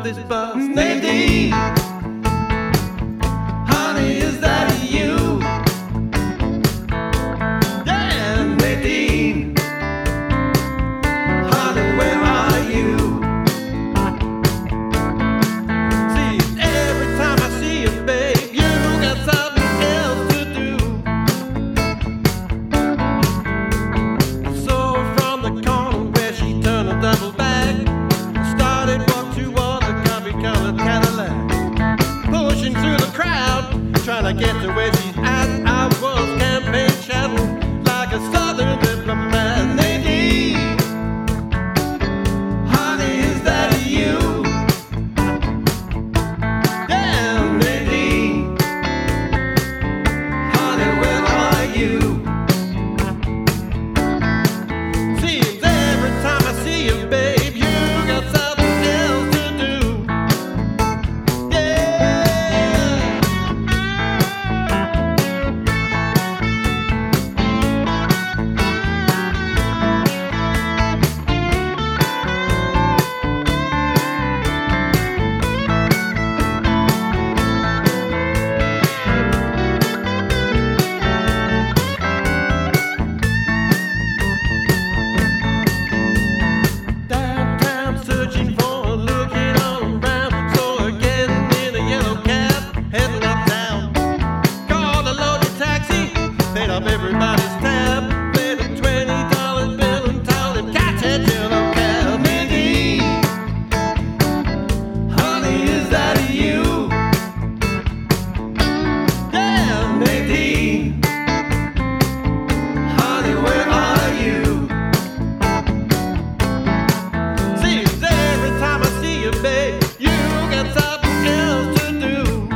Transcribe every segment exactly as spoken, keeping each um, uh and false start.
this bus. Nadine, honey, is that you? Damn, Nadine, honey, where are you? See, every time I see you, babe, you got something else to do. I saw her from the corner where she turned a double back, started walk toward the coffee-colored Cadillac, pushing through the crowd, trying to get to where she's at. I was campaign shouting like a southern diplomat. Nadine, honey, is that you? Damn, Nadine, honey, where are you? Seems every time I see you, babe, you got something else to do. Downtown searching for her, looking all around, saw her getting in a yellow cab, heading uptown. Called a loaded taxi, paid off everybody's tab, paid a twenty dollar bill and told him, catch that yellow cab. Nadine, honey, is that you? Damn, Nadine, honey, where are you? Seems every time I see you, babe, you got something else to do.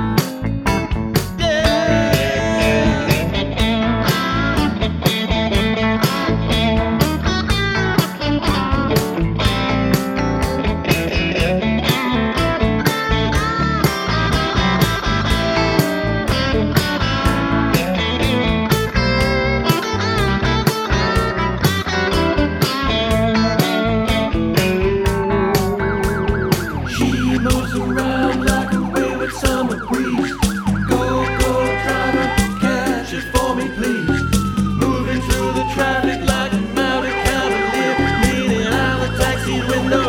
She moves around like a wayward summer breeze. Go, go, driver, catch it for me, please. Moving through the traffic like a mounted cavalier, leaning out the taxi window.